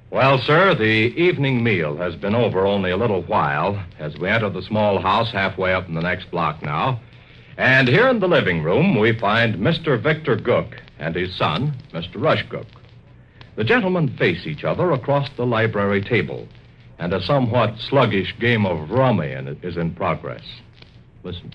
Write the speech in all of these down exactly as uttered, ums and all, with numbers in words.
Well, sir, the evening meal has been over only a little while as we enter the small house halfway up in the next block now. And here in the living room, we find Mister Victor Gook and his son, Mister Rush Gook. The gentlemen face each other across the library table, and a somewhat sluggish game of rummy is in progress. Listen.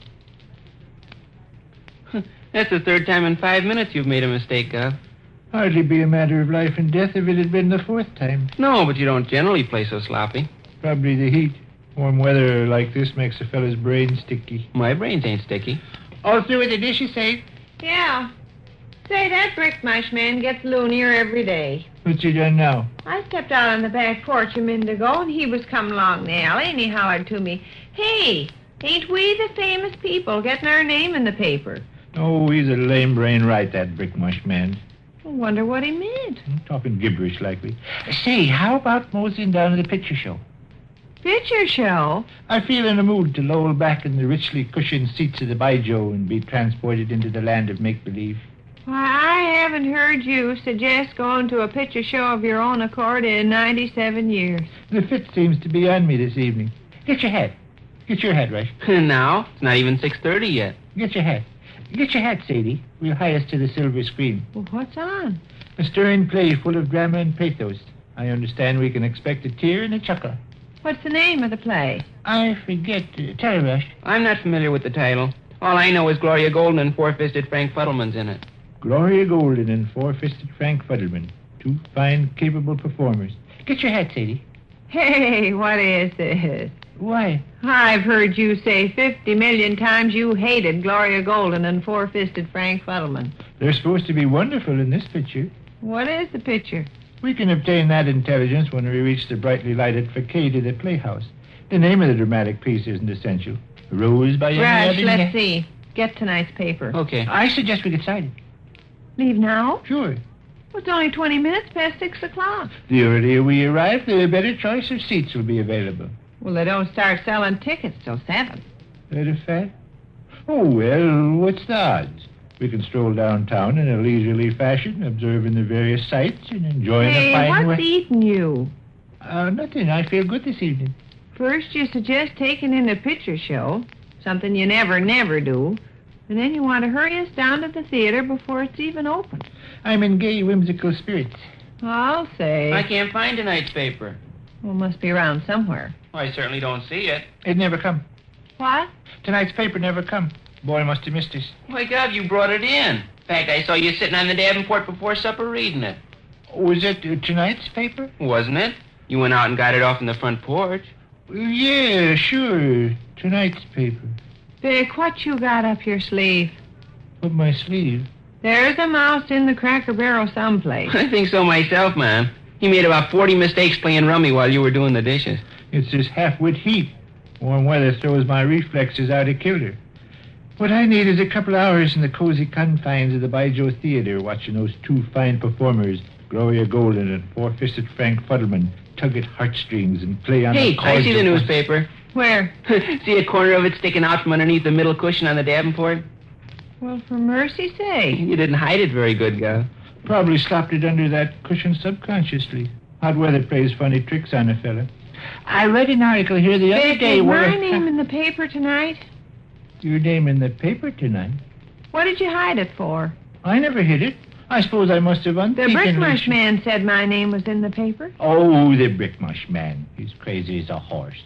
That's the third time in five minutes you've made a mistake, Gov. Hardly be a matter of life and death if it had been the fourth time. No, but you don't generally play so sloppy. Probably the heat. Warm weather like this makes a fella's brain sticky. My brains ain't sticky. All through with the dishes, Safe? Yeah. Say, that brick mush man gets loonier every day. What's he done now? I stepped out on the back porch a minute ago, and he was coming along the alley, and he hollered to me, "Hey, ain't we the famous people getting our name in the paper?" Oh, he's a lame brain right, that brick mush man. I wonder what he meant. Talking gibberish, likely. Say, how about moseying down to the picture show? Picture show? I feel in a mood to loll back in the richly cushioned seats of the Baijiu and be transported into the land of make-believe. Why, I haven't heard you suggest going to a picture show of your own accord in ninety-seven years. The fit seems to be on me this evening. Get your hat. Get your hat, Rush. Now? It's not even six thirty yet. Get your hat. Get your hat, Sadie. We'll hie us to the silver screen. Well, what's on? A stirring play full of drama and pathos. I understand we can expect a tear and a chuckle. What's the name of the play? I forget. Uh, tell her, Rush. I'm not familiar with the title. All I know is Gloria Golden and Four-Fisted Frank Fuddleman's in it. Gloria Golden and Four-Fisted Frank Fuddleman. Two fine, capable performers. Get your hat, Sadie. Hey, what is this? Why? I've heard you say fifty million times you hated Gloria Golden and Four-Fisted Frank Fuddleman. They're supposed to be wonderful in this picture. What is the picture? We can obtain that intelligence when we reach the brightly lighted facade of the playhouse. The name of the dramatic piece isn't essential. Rose by Rush, any let's see. Get tonight's paper. Okay. I suggest we get started. Leave now? Sure. Well, it's only twenty minutes past six o'clock. The earlier we arrive, the better choice of seats will be available. Well, they don't start selling tickets till seven. That a fact? Oh, well, what's the odds? We can stroll downtown in a leisurely fashion, observing the various sights and enjoying hey, the fine what's weather. eating you? Uh, nothing. I feel good this evening. First, you suggest taking in a picture show, something you never, never do, and then you want to hurry us down to the theater before it's even open. I'm in gay, whimsical spirits. I'll say. I can't find tonight's paper. Well, it must be around somewhere. Well, I certainly don't see it. It never come. What? Tonight's paper never come. Boy must have missed us. My God, you brought it in. In fact, I saw you sitting on the Davenport before supper reading it. Was it uh, tonight's paper? Wasn't it? You went out and got it off on the front porch. Yeah, sure. Tonight's paper. Vic, what you got up your sleeve? Up my sleeve. There's a mouse in the Cracker Barrel someplace. I think so myself, man. He made about forty mistakes playing rummy while you were doing the dishes. It's this half-wit heat. Warm weather throws my reflexes out of kilter. What I need is a couple hours in the cozy confines of the Baijiu Theater watching those two fine performers, Gloria Golden and Four-Fisted Frank Fuddleman, tug at heartstrings and play on Hey, the I see the cordial- newspaper. Where? See a corner of it sticking out from underneath the middle cushion on the Davenport? Well, for mercy's sake. You didn't hide it very good, Gov. Probably slopped it under that cushion subconsciously. Hot weather plays funny tricks on a fella. I read an article here the other Vic, day is where... my name in the paper tonight? Your name in the paper tonight? What did you hide it for? I never hid it. I suppose I must have The unthinkingly... Brickmush man said my name was in the paper. Oh, the Brickmush man. He's crazy as a horse.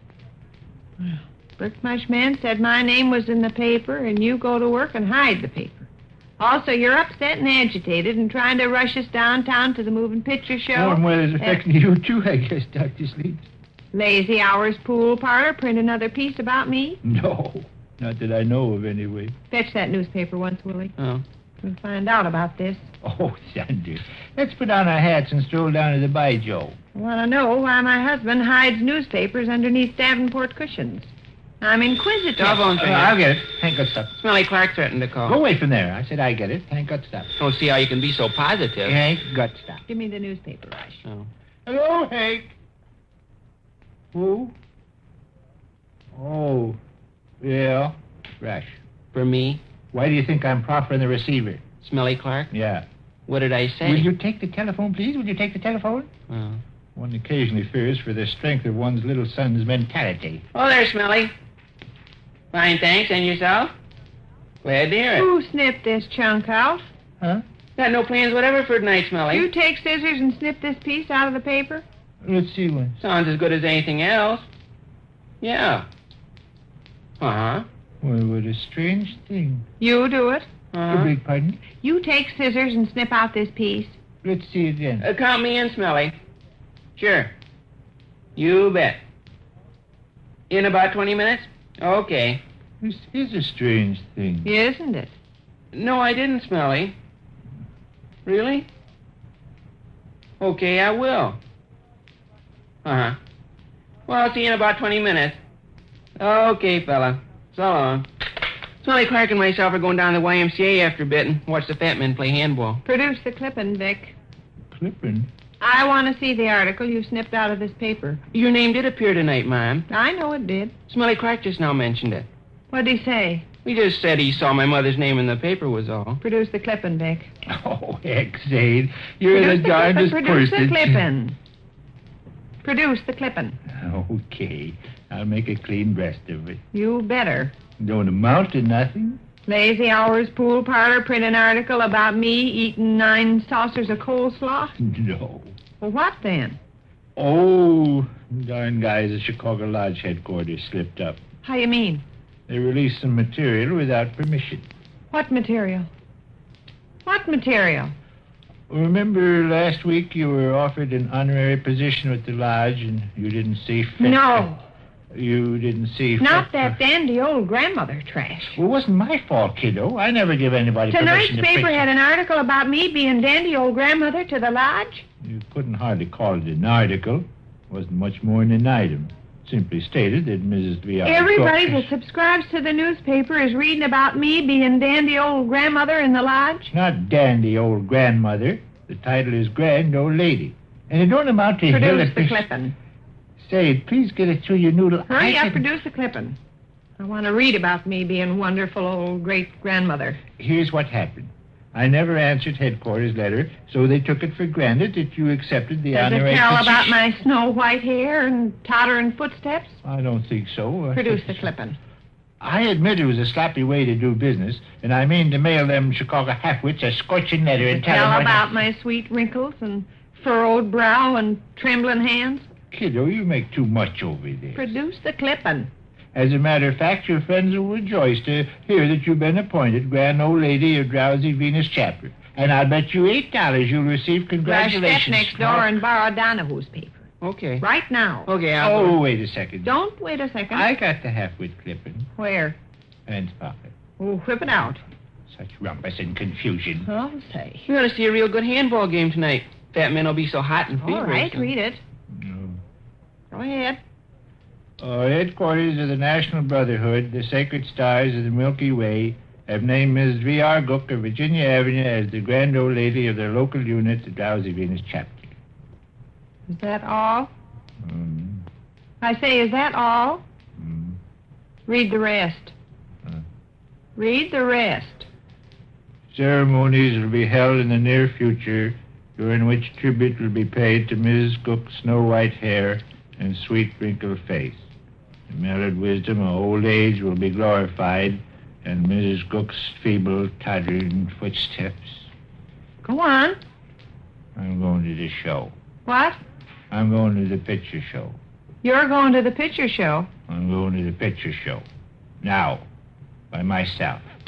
Brickmush man said my name was in the paper, and you go to work and hide the paper. Also, you're upset and agitated and trying to rush us downtown to the moving picture show. Warm weather's affecting you, too, I guess, Doctor Sleep. Lazy Hours Pool Parlor print another piece about me. No, not that I know of, anyway. Fetch that newspaper once, Willie. Oh. We'll find out about this. Oh, thunder. Let's put on our hats and stroll down to the Baijiu. I want to know why my husband hides newspapers underneath Davenport cushions. I'm inquisitive. Doggone Uh, thing. I'll get it. Thank God stuff. Smelly Clark threatened to call. Go away from there. I said I get it. Thank God stuff. Don't see how you can be so positive. Thank God stuff. Give me the newspaper, Rush. Oh. Hello, Hank. Who? Oh, yeah. Rush. For me, Why do you think I'm proffering the receiver? Smelly Clark? Yeah. What did I say? Will you take the telephone, please? Will you take the telephone? Oh. One occasionally fears for the strength of one's little son's mentality. Oh, there, Smelly. Fine, thanks. And yourself? Glad to hear it. Who snipped this chunk out? Huh? Got no plans whatever for tonight, Smelly. You take scissors and snip this piece out of the paper? Let's see one. Sounds as good as anything else. Yeah. Uh-huh. Well, what a strange thing. You do it. I Uh-huh. beg pardon? You take scissors and snip out this piece. Let's see it then. Uh, count me in, Smelly. Sure. You bet. In about twenty minutes? Okay. This is a strange thing. Isn't it? No, I didn't, Smelly. Really? Okay, I will. Uh-huh. Well, I'll see you in about twenty minutes. Okay, fella. So long. Smelly Clark and myself are going down to the Y M C A after a bit and watch the fat men play handball. Produce the clipping, Vic. Clipping? I want to see the article you snipped out of this paper. Your name did appear tonight, Ma'am. I know it did. Smelly Clark just now mentioned it. What'd he say? He just said he saw my mother's name in the paper was all. Produce the clipping, Vic. Oh, heck, Zade. You're Produce the the darndest clipping. Produce person. the clipping. Produce the clipping. Okay. I'll make a clean breast of it. You better. Don't amount to nothing. Lazy hours, pool parlor, print an article about me eating nine saucers of coleslaw? No. Well, what then? Oh, darn guys at Chicago Lodge headquarters slipped up. How you mean? They released some material without permission. What material? What material? Remember last week you were offered an honorary position with the lodge and you didn't see fit? No. You didn't see fit Not for- that dandy old grandmother trash. Well, it wasn't my fault, kiddo. I never give anybody Tonight's permission to paper print had it. an article about me being dandy old grandmother to the lodge. You couldn't hardly call it an article. Wasn't much more than an item. Simply stated that Missus V R Everybody Cook- that subscribes to the newspaper is reading about me being dandy old grandmother in the lodge. Not dandy old grandmother. The title is grand old lady. And it don't amount to Produce hill the clipping. Say, please get it through your noodle. Hurry I up, can- produce the clipping. I want to read about me being wonderful old great-grandmother. Here's what happened. I never answered headquarters letter, so they took it for granted that you accepted the Does honorary it tell position. about my snow-white hair and tottering footsteps? I don't think so. Uh, Produce the clipping. I admit it was a sloppy way to do business, and I mean to mail them Chicago halfwits a scorching letter and tell Tell them... about my sweet wrinkles and furrowed brow and trembling hands? Kiddo, you make too much over there. Produce the clipping. As a matter of fact, your friends will rejoice to hear that you've been appointed Grand Old Lady of Drowsy Venus Chapter. And I'll bet you eight dollars you'll receive Rush congratulations. step next door and borrow Donahue's paper. Okay. Right now. Okay, I'll Oh, go. wait a second. Don't wait a second. I got the half-wit clipping. Where? Pants pocket. Oh, whip it out. Such rumpus and confusion. I'll say. We ought to see a real good handball game tonight. Fat men will be so hot and feverish. All right, read it. No. Go ahead. Uh, headquarters of the National Brotherhood, the Sacred Stars of the Milky Way, have named Missus V R Gook of Virginia Avenue as the Grand Old Lady of their local unit, the Drowsy Venus Chapter. Is that all? Mm, I say, is that all? mm. Read the rest. Huh. Read the rest. Ceremonies will be held in the near future, during which tribute will be paid to Missus Gook's snow white hair and sweet wrinkled face. The mellowed wisdom of old age will be glorified, and Missus Gook's feeble, tottering footsteps. Go on. I'm going to the show. What? I'm going to the picture show. You're going to the picture show. I'm going to the picture show. Now, by myself.